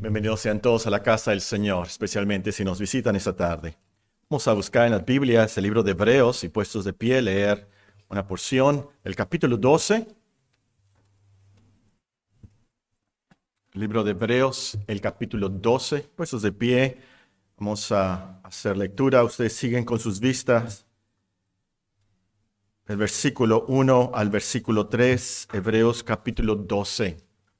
Bienvenidos sean todos a la casa del Señor, especialmente si nos visitan esta tarde. Vamos a buscar en las Biblias el libro de Hebreos y puestos de pie leer una porción del capítulo 12. El libro de Hebreos, el capítulo 12, puestos de pie. Vamos a hacer lectura. Ustedes siguen con sus vistas. Del versículo 1 al versículo 3, Hebreos capítulo 12.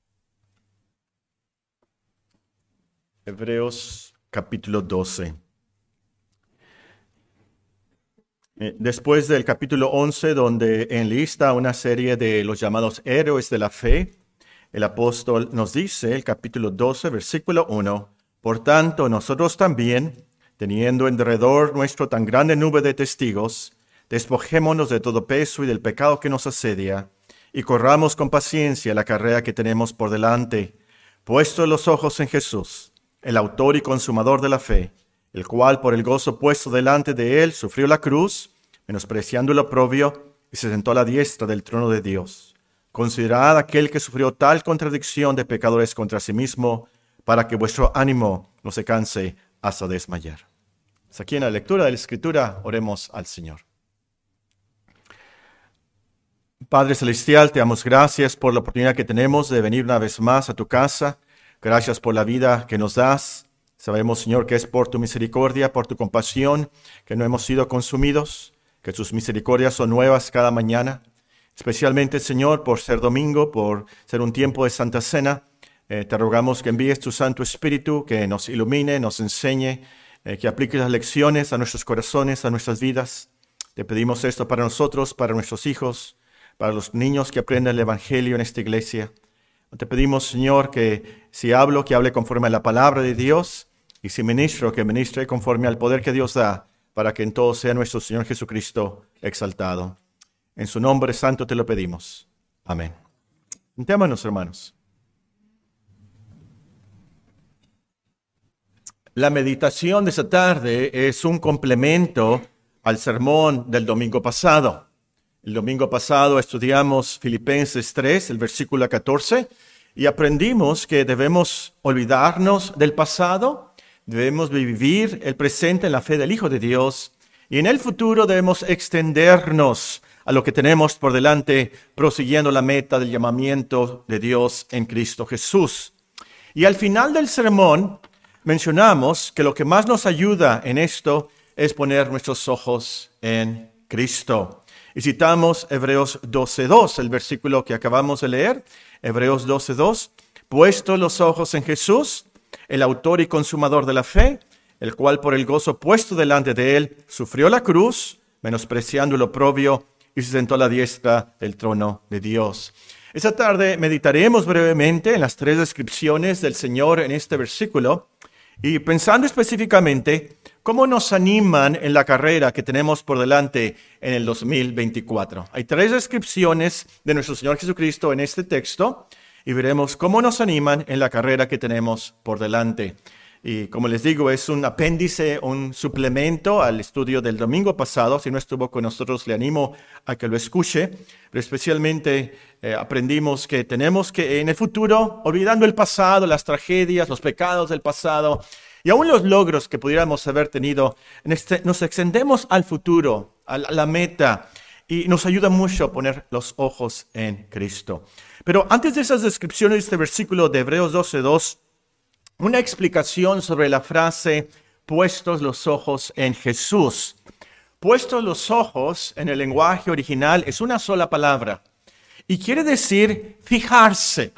Hebreos capítulo 12. Después del capítulo 11, donde enlista una serie de los llamados héroes de la fe, el apóstol nos dice, el capítulo 12, versículo 1, por tanto, nosotros también, teniendo en derredor nuestro tan grande nube de testigos, despojémonos de todo peso y del pecado que nos asedia, y corramos con paciencia la carrera que tenemos por delante, puestos los ojos en Jesús, el autor y consumador de la fe, el cual por el gozo puesto delante de él sufrió la cruz, menospreciando el oprobio, y se sentó a la diestra del trono de Dios. Considerad aquel que sufrió tal contradicción de pecadores contra sí mismo, para que vuestro ánimo no se canse hasta desmayar. Hasta aquí en la lectura de la Escritura, oremos al Señor. Padre Celestial, te damos gracias por la oportunidad que tenemos de venir una vez más a tu casa. Gracias por la vida que nos das. Sabemos, Señor, que es por tu misericordia, por tu compasión, que no hemos sido consumidos, que tus misericordias son nuevas cada mañana. Especialmente, Señor, por ser domingo, por ser un tiempo de Santa Cena, te rogamos que envíes tu Santo Espíritu, que nos ilumine, nos enseñe, que aplique las lecciones a nuestros corazones, a nuestras vidas. Te pedimos esto para nosotros, para nuestros hijos, para los niños que aprenden el Evangelio en esta iglesia. Te pedimos, Señor, que si hablo, que hable conforme a la palabra de Dios, y si ministro, que ministre conforme al poder que Dios da, para que en todo sea nuestro Señor Jesucristo exaltado. En su nombre santo te lo pedimos. Amén. Sentémonos, hermanos. La meditación de esta tarde es un complemento al sermón del domingo pasado. El domingo pasado estudiamos Filipenses 3, el versículo 14, y aprendimos que debemos olvidarnos del pasado, debemos vivir el presente en la fe del Hijo de Dios, y en el futuro debemos extendernos a lo que tenemos por delante, prosiguiendo la meta del llamamiento de Dios en Cristo Jesús. Y al final del sermón mencionamos que lo que más nos ayuda en esto es poner nuestros ojos en Cristo. Y citamos Hebreos 12:2, el versículo que acabamos de leer, Hebreos 12:2, puestos los ojos en Jesús, el autor y consumador de la fe, el cual por el gozo puesto delante de él sufrió la cruz, menospreciando el oprobio, y se sentó a la diestra del trono de Dios. Esta tarde meditaremos brevemente en las tres descripciones del Señor en este versículo, y pensando específicamente cómo nos animan en la carrera que tenemos por delante en el 2024. Hay tres descripciones de nuestro Señor Jesucristo en este texto y veremos cómo nos animan en la carrera que tenemos por delante. Y como les digo, es un apéndice, un suplemento al estudio del domingo pasado. Si no estuvo con nosotros, le animo a que lo escuche. Pero especialmente aprendimos que tenemos que en el futuro, olvidando el pasado, las tragedias, los pecados del pasado, y aún los logros que pudiéramos haber tenido, nos extendemos al futuro, a la meta, y nos ayuda mucho a poner los ojos en Cristo. Pero antes de esas descripciones de este versículo de Hebreos 12:2, una explicación sobre la frase, puestos los ojos en Jesús. Puestos los ojos en el lenguaje original es una sola palabra, y quiere decir fijarse.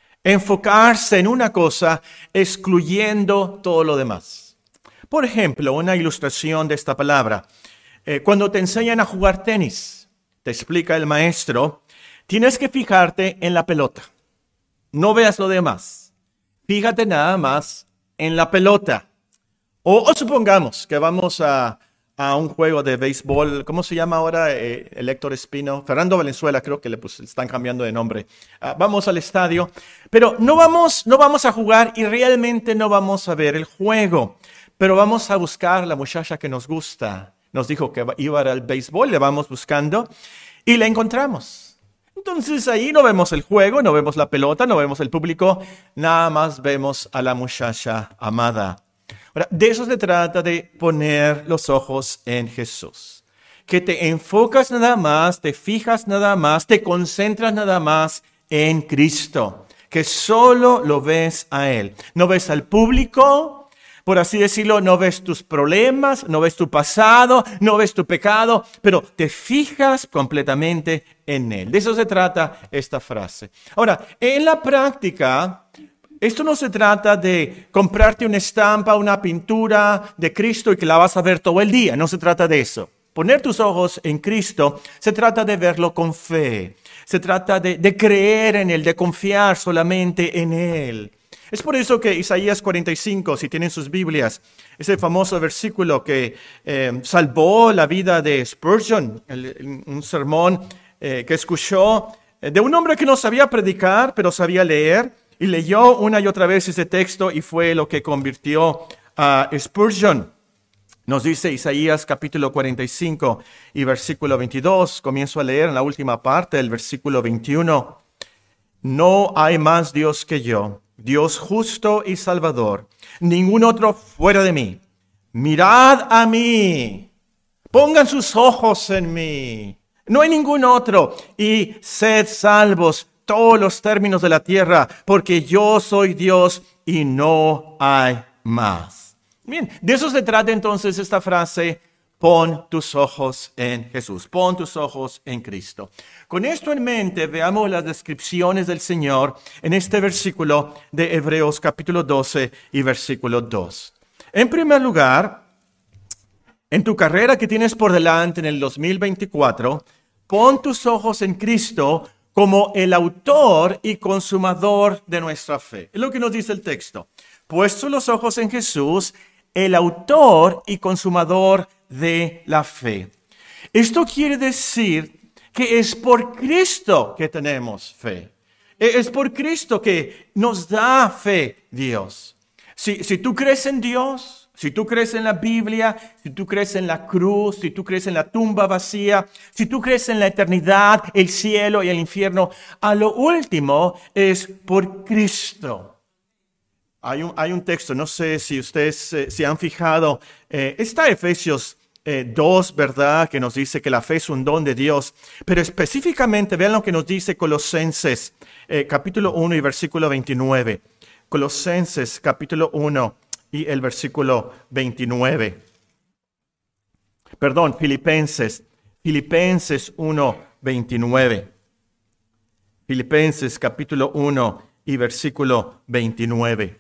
Enfocarse en una cosa, excluyendo todo lo demás. Por ejemplo, una ilustración de esta palabra. Cuando te enseñan a jugar tenis, te explica el maestro, tienes que fijarte en la pelota. No veas lo demás. Fíjate nada más en la pelota. O supongamos que vamos a un juego de béisbol, ¿cómo se llama ahora? El Héctor Espino, Fernando Valenzuela, creo que le están cambiando de nombre. Vamos al estadio, pero no vamos a jugar y realmente no vamos a ver el juego, pero vamos a buscar la muchacha que nos gusta. Nos dijo que iba al béisbol, le vamos buscando y la encontramos. Entonces ahí no vemos el juego, no vemos la pelota, no vemos el público, nada más vemos a la muchacha amada. Ahora, de eso se trata, de poner los ojos en Jesús. Que te enfocas nada más, te fijas nada más, te concentras nada más en Cristo. Que solo lo ves a Él. No ves al público, por así decirlo, no ves tus problemas, no ves tu pasado, no ves tu pecado, pero te fijas completamente en Él. De eso se trata esta frase. Ahora, en la práctica, esto no se trata de comprarte una estampa, una pintura de Cristo y que la vas a ver todo el día. No se trata de eso. Poner tus ojos en Cristo se trata de verlo con fe. Se trata de creer en Él, de confiar solamente en Él. Es por eso que Isaías 45, si tienen sus Biblias, es el famoso versículo que salvó la vida de Spurgeon, un sermón que escuchó de un hombre que no sabía predicar, pero sabía leer, y leyó una y otra vez ese texto y fue lo que convirtió a Spurgeon. Nos dice Isaías capítulo 45 y versículo 22, comienzo a leer en la última parte del versículo 21. No hay más Dios que yo, Dios justo y salvador, ningún otro fuera de mí. Mirad a mí, pongan sus ojos en mí, no hay ningún otro, y sed salvos todos los términos de la tierra, porque yo soy Dios y no hay más. Bien, de eso se trata entonces esta frase, pon tus ojos en Jesús, pon tus ojos en Cristo. Con esto en mente, veamos las descripciones del Señor en este versículo de Hebreos capítulo 12 y versículo 2. En primer lugar, en tu carrera que tienes por delante en el 2024, pon tus ojos en Cristo como el autor y consumador de nuestra fe. Es lo que nos dice el texto. Puesto los ojos en Jesús, el autor y consumador de la fe. Esto quiere decir que es por Cristo que tenemos fe. Es por Cristo que nos da fe Dios. Si tú crees en Dios, si tú crees en la Biblia, si tú crees en la cruz, si tú crees en la tumba vacía, si tú crees en la eternidad, el cielo y el infierno, a lo último es por Cristo. Hay un texto, no sé si ustedes se han fijado, está Efesios 2, ¿verdad? Que nos dice que la fe es un don de Dios, pero específicamente vean lo que nos dice Colosenses capítulo 1 y versículo 29. Colosenses capítulo 1 y el versículo 29. Perdón, Filipenses 1, 29. Filipenses capítulo 1 y versículo 29.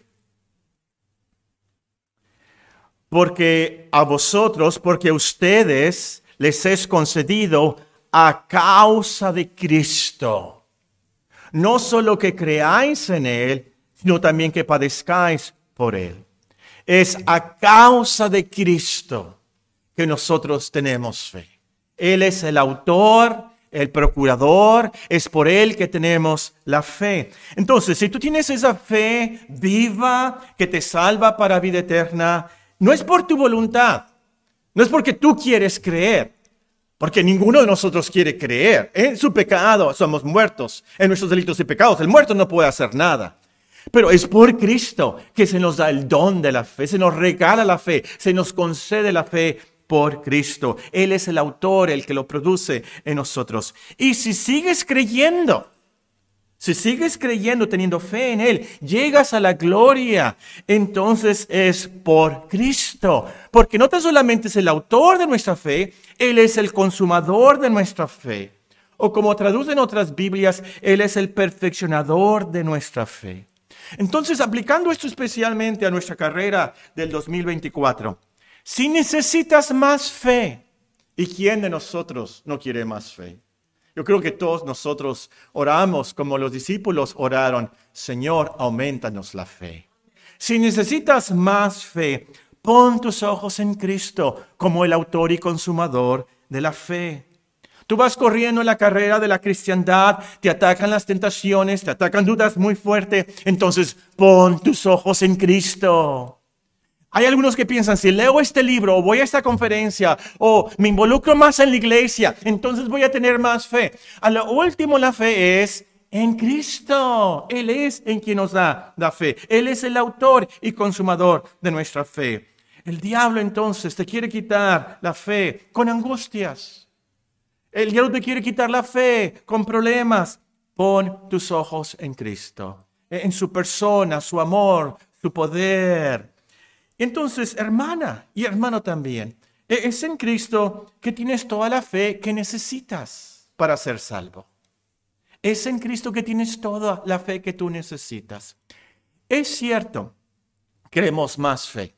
Porque a vosotros, porque a ustedes les es concedido a causa de Cristo. No solo que creáis en Él, sino también que padezcáis por Él. Es a causa de Cristo que nosotros tenemos fe. Él es el autor, el procurador, es por Él que tenemos la fe. Entonces, si tú tienes esa fe viva que te salva para vida eterna, no es por tu voluntad, no es porque tú quieres creer, porque ninguno de nosotros quiere creer. En su pecado somos muertos, en nuestros delitos y pecados. El muerto no puede hacer nada. Pero es por Cristo que se nos da el don de la fe, se nos regala la fe, se nos concede la fe por Cristo. Él es el autor, el que lo produce en nosotros. Y si sigues creyendo, teniendo fe en Él, llegas a la gloria, entonces es por Cristo. Porque no tan solamente es el autor de nuestra fe, Él es el consumador de nuestra fe. O como traducen otras Biblias, Él es el perfeccionador de nuestra fe. Entonces, aplicando esto especialmente a nuestra carrera del 2024, si necesitas más fe, ¿y quién de nosotros no quiere más fe? Yo creo que todos nosotros oramos como los discípulos oraron, Señor, aumentanos la fe. Si necesitas más fe, pon tus ojos en Cristo como el autor y consumador de la fe. Tú vas corriendo en la carrera de la cristiandad, te atacan las tentaciones, te atacan dudas muy fuertes, entonces pon tus ojos en Cristo. Hay algunos que piensan, si leo este libro o voy a esta conferencia o me involucro más en la iglesia, entonces voy a tener más fe. A lo último, la fe es en Cristo. Él es en quien nos da la fe. Él es el autor y consumador de nuestra fe. El diablo entonces te quiere quitar la fe con angustias. El diablo te quiere quitar la fe con problemas. Pon tus ojos en Cristo, en su persona, su amor, su poder. Entonces, hermana y hermano también, es en Cristo que tienes toda la fe que necesitas para ser salvo. Es en Cristo que tienes toda la fe que tú necesitas. Es cierto, queremos más fe.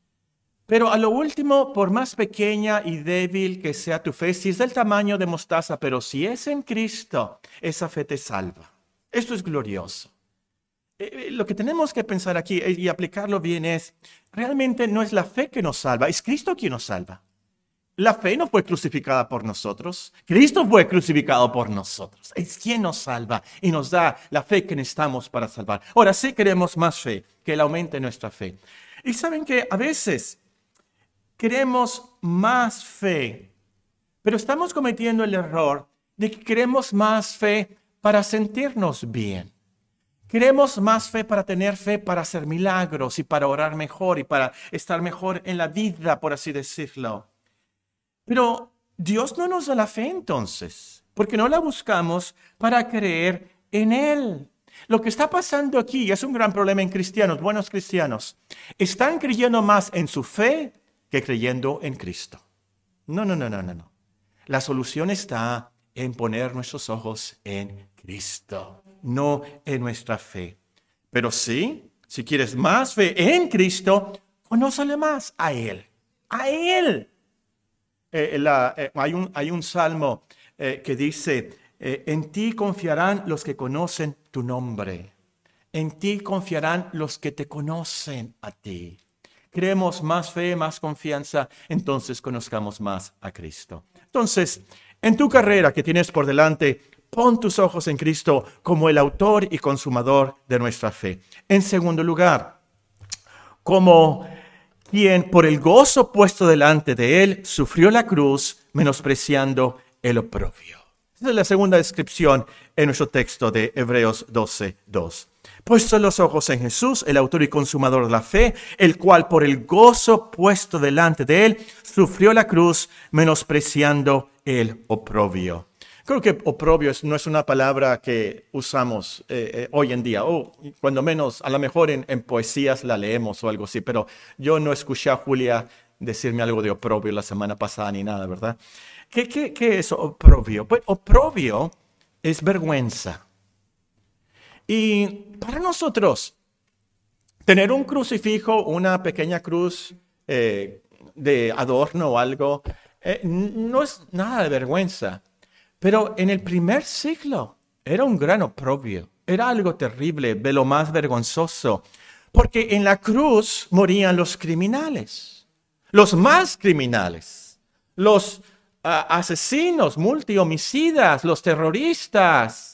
Pero a lo último, por más pequeña y débil que sea tu fe, si es del tamaño de mostaza, pero si es en Cristo, esa fe te salva. Esto es glorioso. Lo que tenemos que pensar aquí y aplicarlo bien es, realmente no es la fe que nos salva, es Cristo quien nos salva. La fe no fue crucificada por nosotros, Cristo fue crucificado por nosotros. Es quien nos salva y nos da la fe que necesitamos para salvar. Ahora sí queremos más fe, que Él aumente nuestra fe. Y saben que a veces queremos más fe, pero estamos cometiendo el error de que queremos más fe para sentirnos bien. Queremos más fe para tener fe, para hacer milagros y para orar mejor y para estar mejor en la vida, por así decirlo. Pero Dios no nos da la fe entonces, porque no la buscamos para creer en Él. Lo que está pasando aquí es un gran problema en cristianos, buenos cristianos. Están creyendo más en su fe que creyendo en Cristo. No. La solución está en poner nuestros ojos en Cristo, no en nuestra fe. Pero sí, si quieres más fe en Cristo, conócele más a Él. A Él. Hay un salmo que dice, en ti confiarán los que conocen tu nombre. En ti confiarán los que te conocen a ti. Queremos más fe, más confianza, entonces conozcamos más a Cristo. Entonces, en tu carrera que tienes por delante, pon tus ojos en Cristo como el autor y consumador de nuestra fe. En segundo lugar, como quien por el gozo puesto delante de él sufrió la cruz, menospreciando el oprobio. Esa es la segunda descripción en nuestro texto de Hebreos 12:2. Puesto los ojos en Jesús, el autor y consumador de la fe, el cual por el gozo puesto delante de él sufrió la cruz, menospreciando el oprobio. Creo que oprobio no es una palabra que usamos hoy en día, o cuando menos, a lo mejor en poesías la leemos o algo así, pero yo no escuché a Julia decirme algo de oprobio la semana pasada ni nada, ¿verdad? ¿Qué es oprobio? Pues oprobio es vergüenza. Y para nosotros, tener un crucifijo, una pequeña cruz de adorno o algo, no es nada de vergüenza. Pero en el primer siglo era un gran oprobio, era algo terrible, de lo más vergonzoso, porque en la cruz morían los criminales, los más criminales, los asesinos, multihomicidas, los terroristas.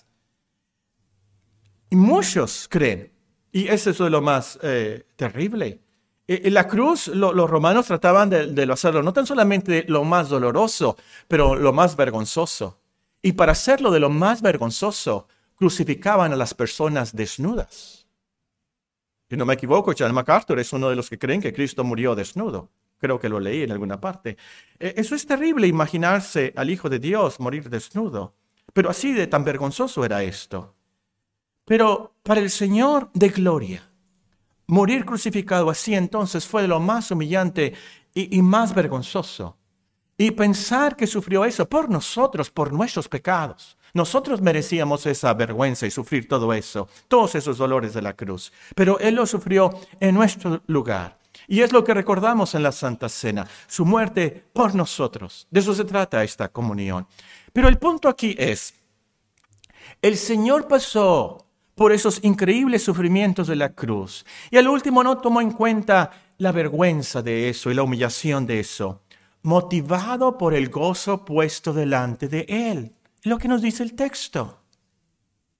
Y muchos creen, y eso es lo más terrible. En la cruz los romanos trataban de hacerlo no tan solamente lo más doloroso, pero lo más vergonzoso. Y para hacerlo de lo más vergonzoso, crucificaban a las personas desnudas. Si no me equivoco, John MacArthur es uno de los que creen que Cristo murió desnudo. Creo que lo leí en alguna parte. Eso es terrible, imaginarse al Hijo de Dios morir desnudo. Pero así de tan vergonzoso era esto. Pero para el Señor de gloria, morir crucificado así entonces fue de lo más humillante y más vergonzoso. Y pensar que sufrió eso por nosotros, por nuestros pecados. Nosotros merecíamos esa vergüenza y sufrir todo eso, todos esos dolores de la cruz. Pero Él lo sufrió en nuestro lugar. Y es lo que recordamos en la Santa Cena, su muerte por nosotros. De eso se trata esta comunión. Pero el punto aquí es, el Señor pasó por esos increíbles sufrimientos de la cruz. Y al último no tomó en cuenta la vergüenza de eso y la humillación de eso. Motivado por el gozo puesto delante de Él. Lo que nos dice el texto.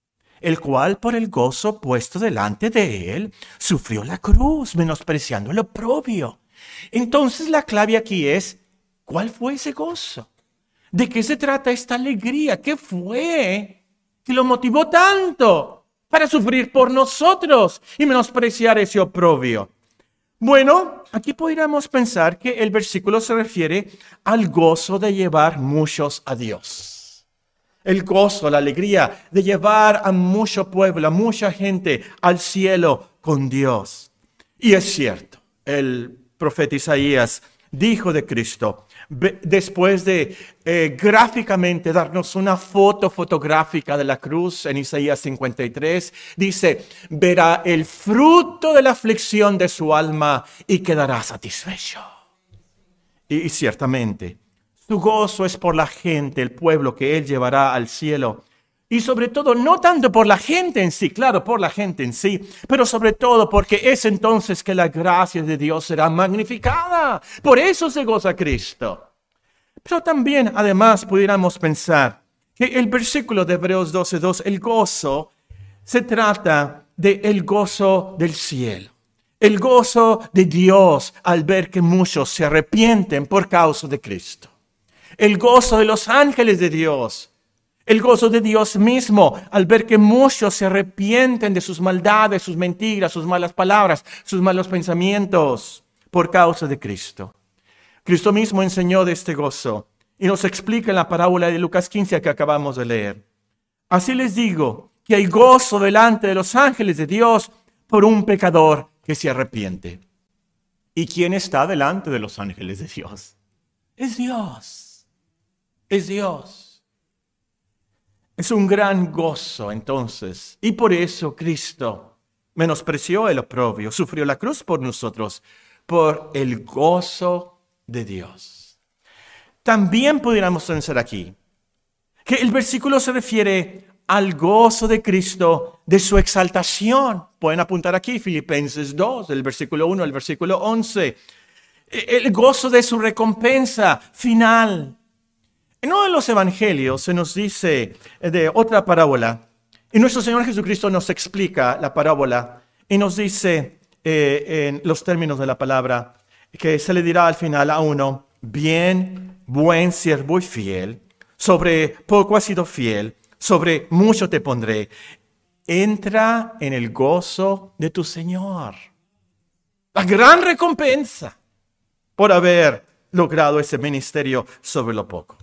el cual por el gozo puesto delante de él, sufrió la cruz, menospreciando el oprobio. Entonces la clave aquí es, ¿cuál fue ese gozo? ¿De qué se trata esta alegría? ¿Qué fue que lo motivó tanto para sufrir por nosotros y menospreciar ese oprobio? Bueno, aquí podríamos pensar que el versículo se refiere al gozo de llevar muchos a Dios. El gozo, la alegría de llevar a mucho pueblo, a mucha gente al cielo con Dios. Y es cierto, el profeta Isaías dijo de Cristo, después de gráficamente darnos una foto fotográfica de la cruz en Isaías 53, dice, verá el fruto de la aflicción de su alma y quedará satisfecho. Y ciertamente, su gozo es por la gente, el pueblo que él llevará al cielo. Y sobre todo, no tanto por la gente en sí, claro, por la gente en sí, pero sobre todo porque es entonces que la gracia de Dios será magnificada. Por eso se goza Cristo. Pero también, además, pudiéramos pensar que el versículo de Hebreos 12:2, el gozo, se trata del gozo del cielo. El gozo de Dios al ver que muchos se arrepienten por causa de Cristo. El gozo de los ángeles de Dios. El gozo de Dios mismo al ver que muchos se arrepienten de sus maldades, sus mentiras, sus malas palabras, sus malos pensamientos por causa de Cristo. Cristo mismo enseñó de este gozo y nos explica en la parábola de Lucas 15 que acabamos de leer. Así les digo que hay gozo delante de los ángeles de Dios por un pecador que se arrepiente. ¿Y quién está delante de los ángeles de Dios? Es Dios. Es Dios. Es un gran gozo entonces, y por eso Cristo menospreció el oprobio, sufrió la cruz por nosotros, por el gozo de Dios. También pudiéramos pensar aquí que el versículo se refiere al gozo de Cristo de su exaltación. Pueden apuntar aquí Filipenses 2, del versículo 1 al versículo 11. El gozo de su recompensa final. En uno de los evangelios se nos dice de otra parábola, y nuestro Señor Jesucristo nos explica la parábola y nos dice en los términos de la palabra que se le dirá al final a uno, bien, buen siervo y fiel, sobre poco has sido fiel, sobre mucho te pondré. Entra en el gozo de tu Señor. La gran recompensa por haber logrado ese ministerio sobre lo poco.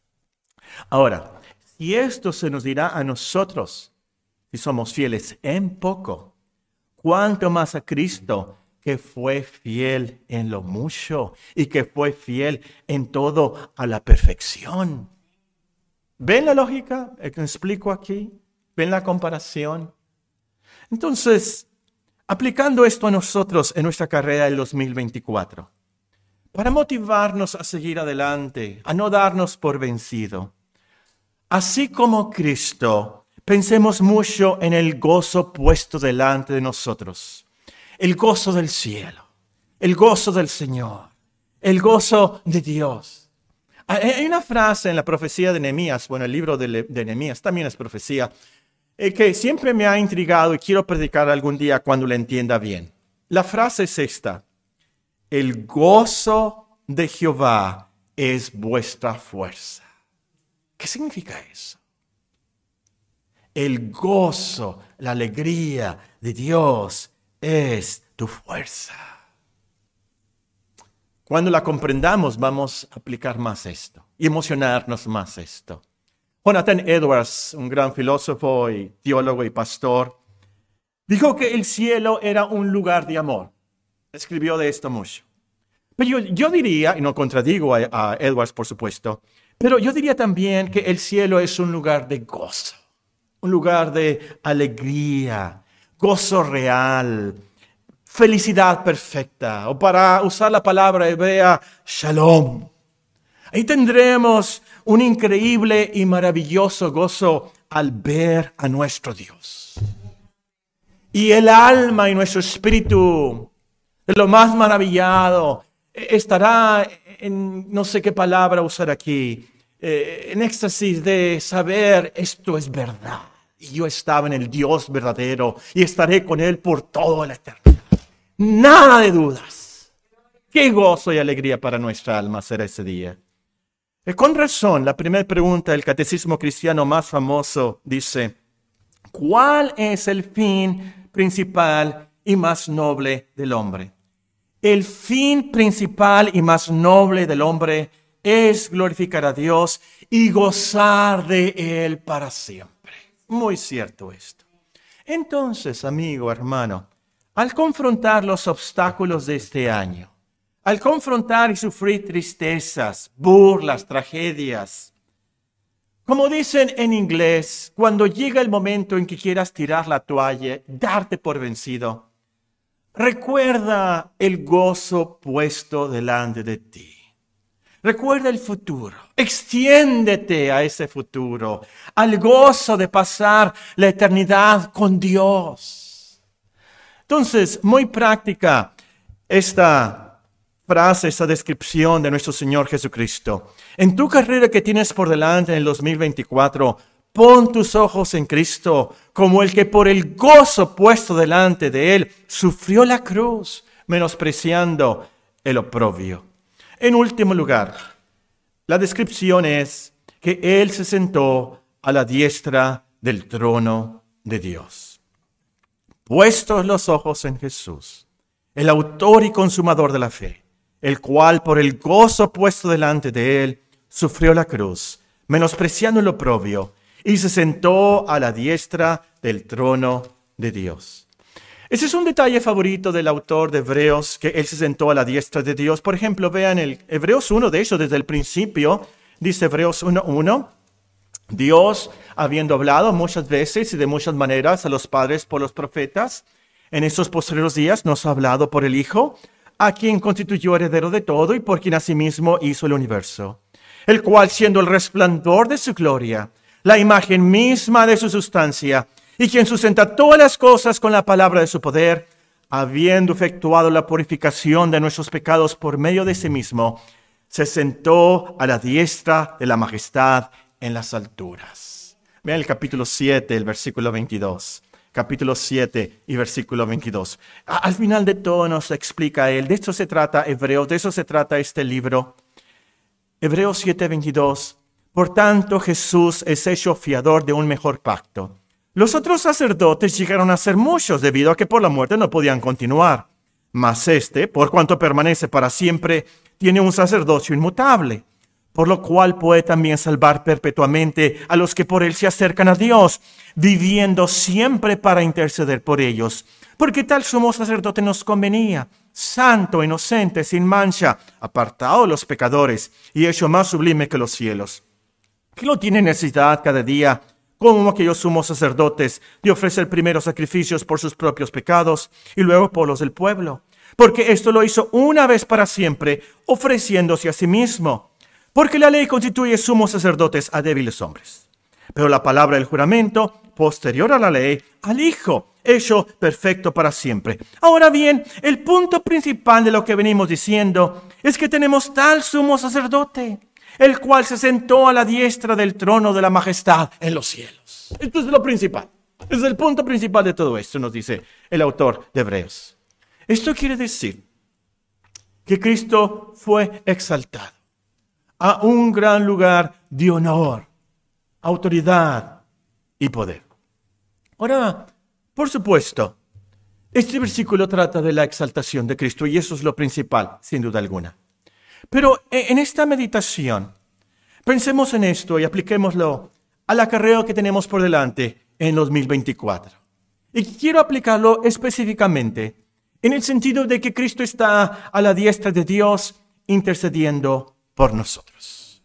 Ahora, si esto se nos dirá a nosotros, si somos fieles en poco, ¿cuánto más a Cristo que fue fiel en lo mucho y que fue fiel en todo a la perfección? ¿Ven la lógica que explico aquí? ¿Ven la comparación? Entonces, aplicando esto a nosotros en nuestra carrera del 2024, para motivarnos a seguir adelante, a no darnos por vencido, así como Cristo, pensemos mucho en el gozo puesto delante de nosotros. El gozo del cielo, el gozo del Señor, el gozo de Dios. Hay una frase en la profecía de Nehemías, bueno, el libro de Nehemías también es profecía, que siempre me ha intrigado y quiero predicar algún día cuando la entienda bien. La frase es esta: el gozo de Jehová es vuestra fuerza. ¿Qué significa eso? El gozo, la alegría de Dios es tu fuerza. Cuando la comprendamos, vamos a aplicar más esto y emocionarnos más esto. Jonathan Edwards, un gran filósofo y teólogo y pastor, dijo que el cielo era un lugar de amor. Escribió de esto mucho. Pero yo diría, y no contradigo a Edwards por supuesto, pero yo diría también que el cielo es un lugar de gozo, un lugar de alegría, gozo real, felicidad perfecta, o para usar la palabra hebrea, shalom. Ahí tendremos un increíble y maravilloso gozo al ver a nuestro Dios. Y el alma y nuestro espíritu, de lo más maravillado, estará en no sé qué palabra usar aquí, en éxtasis de saber esto es verdad. y yo estaba en el Dios verdadero y estaré con Él por toda la eternidad. Nada de dudas. Qué gozo y alegría para nuestra alma será ese día. Con razón, la primera pregunta del catecismo cristiano más famoso dice: ¿cuál es el fin principal y más noble del hombre? El fin principal y más noble del hombre es glorificar a Dios y gozar de Él para siempre. Muy cierto esto. Entonces, amigo, hermano, al confrontar los obstáculos de este año, al confrontar y sufrir tristezas, burlas, tragedias, como dicen en inglés, cuando llega el momento en que quieras tirar la toalla, darte por vencido, recuerda el gozo puesto delante de ti. Recuerda el futuro. Extiéndete a ese futuro, al gozo de pasar la eternidad con Dios. Entonces, muy práctica esta frase, esta descripción de nuestro Señor Jesucristo. En tu carrera que tienes por delante en el 2024, pon tus ojos en Cristo, como el que por el gozo puesto delante de Él sufrió la cruz, menospreciando el oprobio. En último lugar, la descripción es que Él se sentó a la diestra del trono de Dios. Puestos los ojos en Jesús, el autor y consumador de la fe, el cual por el gozo puesto delante de Él sufrió la cruz, menospreciando el oprobio, y se sentó a la diestra del trono de Dios. Ese es un detalle favorito del autor de Hebreos, que Él se sentó a la diestra de Dios. Por ejemplo, vean el Hebreos 1, de hecho, desde el principio, dice Hebreos 1:1, Dios, habiendo hablado muchas veces y de muchas maneras a los padres por los profetas, en estos postreros días nos ha hablado por el Hijo, a quien constituyó heredero de todo y por quien asimismo hizo el universo, el cual, siendo el resplandor de su gloria, la imagen misma de su sustancia, y quien sustenta todas las cosas con la palabra de su poder, habiendo efectuado la purificación de nuestros pecados por medio de sí mismo, se sentó a la diestra de la majestad en las alturas. Vean el capítulo 7, el versículo 22. Capítulo 7 y versículo 22. Al final de todo nos explica él. De esto se trata Hebreos, de eso se trata este libro. Hebreos 7, 22. Por tanto, Jesús es hecho fiador de un mejor pacto. Los otros sacerdotes llegaron a ser muchos debido a que por la muerte no podían continuar. Mas este, por cuanto permanece para siempre, tiene un sacerdocio inmutable, por lo cual puede también salvar perpetuamente a los que por él se acercan a Dios, viviendo siempre para interceder por ellos. Porque tal sumo sacerdote nos convenía, santo, inocente, sin mancha, apartado de los pecadores y hecho más sublime que los cielos, que no tiene necesidad cada día, como aquellos sumos sacerdotes, de ofrecer primero sacrificios por sus propios pecados y luego por los del pueblo. Porque esto lo hizo una vez para siempre, ofreciéndose a sí mismo. Porque la ley constituye sumos sacerdotes a débiles hombres. Pero la palabra del juramento, posterior a la ley, al Hijo, hecho perfecto para siempre. Ahora bien, el punto principal de lo que venimos diciendo es que tenemos tal sumo sacerdote, el cual se sentó a la diestra del trono de la majestad en los cielos. Esto es lo principal. Es el punto principal de todo esto, nos dice el autor de Hebreos. Esto quiere decir que Cristo fue exaltado a un gran lugar de honor, autoridad y poder. Ahora, por supuesto, este versículo trata de la exaltación de Cristo y eso es lo principal, sin duda alguna. Pero en esta meditación, pensemos en esto y apliquémoslo a la carrera que tenemos por delante en 2024. Y quiero aplicarlo específicamente en el sentido de que Cristo está a la diestra de Dios intercediendo por nosotros.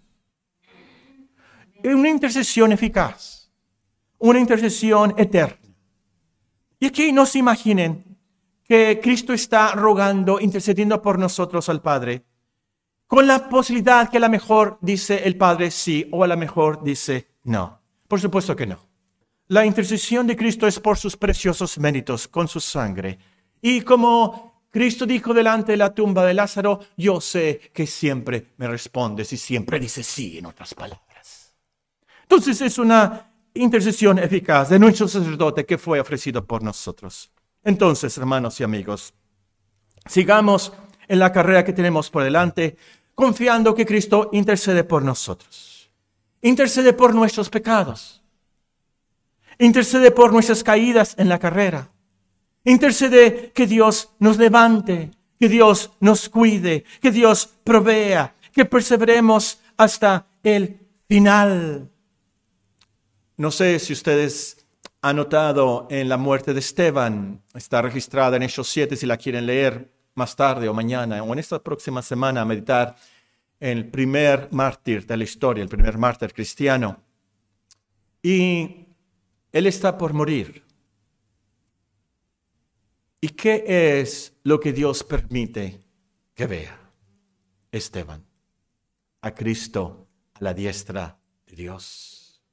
Una intercesión eficaz, una intercesión eterna. Y aquí no se imaginen que Cristo está rogando, intercediendo por nosotros al Padre, con la posibilidad que a lo mejor dice el Padre sí o a lo mejor dice no. Por supuesto que no. La intercesión de Cristo es por sus preciosos méritos, con su sangre. Y como Cristo dijo delante de la tumba de Lázaro, yo sé que siempre me respondes y siempre dice sí, en otras palabras. Entonces es una intercesión eficaz de nuestro sacerdote que fue ofrecido por nosotros. Entonces, hermanos y amigos, sigamos en la carrera que tenemos por delante, confiando que Cristo intercede por nosotros. Intercede por nuestros pecados. Intercede por nuestras caídas en la carrera. Intercede que Dios nos levante, que Dios nos cuide, que Dios provea, que perseveremos hasta el final. No sé si ustedes han notado en la muerte de Esteban, está registrada en Hechos 7, si la quieren leer más tarde o mañana, o en esta próxima semana, a meditar en el primer mártir de la historia, el primer mártir cristiano. Y él está por morir. ¿Y qué es lo que Dios permite que vea? Esteban, a Cristo a la diestra de Dios.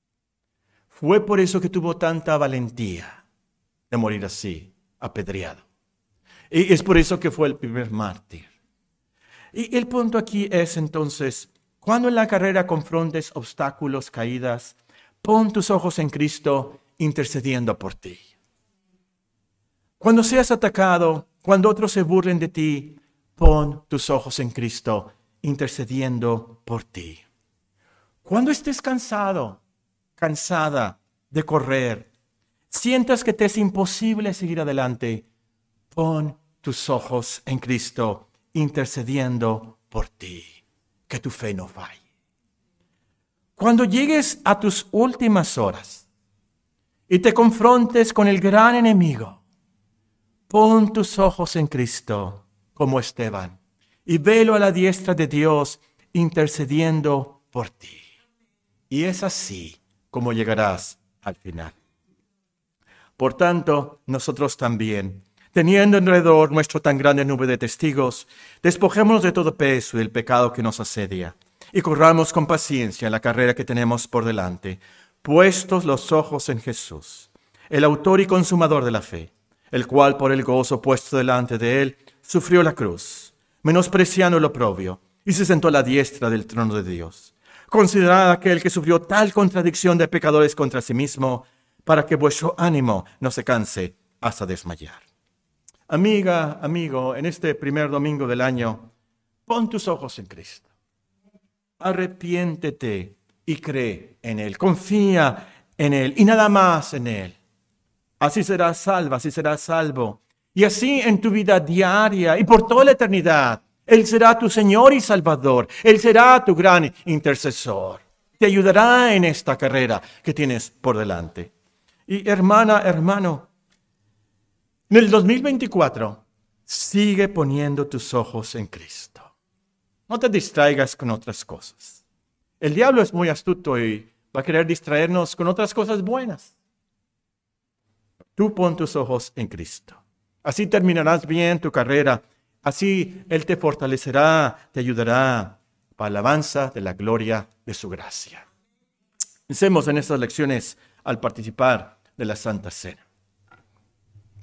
Fue por eso que tuvo tanta valentía de morir así, apedreado. Y es por eso que fue el primer mártir. Y el punto aquí es entonces, cuando en la carrera confrontes obstáculos, caídas, pon tus ojos en Cristo intercediendo por ti. Cuando seas atacado, cuando otros se burlen de ti, pon tus ojos en Cristo intercediendo por ti. Cuando estés cansado, cansada de correr, sientas que te es imposible seguir adelante, pon tus ojos en Cristo intercediendo por ti, que tu fe no falle. Cuando llegues a tus últimas horas y te confrontes con el gran enemigo, pon tus ojos en Cristo como Esteban y velo a la diestra de Dios intercediendo por ti. Y es así como llegarás al final. Por tanto, nosotros también, teniendo alrededor nuestra tan grande nube de testigos, despojémonos de todo peso y del pecado que nos asedia, y corramos con paciencia la carrera que tenemos por delante, puestos los ojos en Jesús, el autor y consumador de la fe, el cual por el gozo puesto delante de él sufrió la cruz, menospreciando el oprobio, y se sentó a la diestra del trono de Dios. Considerad aquel que sufrió tal contradicción de pecadores contra sí mismo, para que vuestro ánimo no se canse hasta desmayar. Amiga, amigo, en este primer domingo del año, pon tus ojos en Cristo. Arrepiéntete y cree en Él. Confía en Él y nada más en Él. Así serás salva, así serás salvo. Y así en tu vida diaria y por toda la eternidad, Él será tu Señor y Salvador. Él será tu gran intercesor. Te ayudará en esta carrera que tienes por delante. Y hermana, hermano, en el 2024, sigue poniendo tus ojos en Cristo. No te distraigas con otras cosas. El diablo es muy astuto y va a querer distraernos con otras cosas buenas. Tú pon tus ojos en Cristo. Así terminarás bien tu carrera. Así Él te fortalecerá, te ayudará para la alabanza de la gloria de su gracia. Pensemos en estas lecciones al participar de la Santa Cena.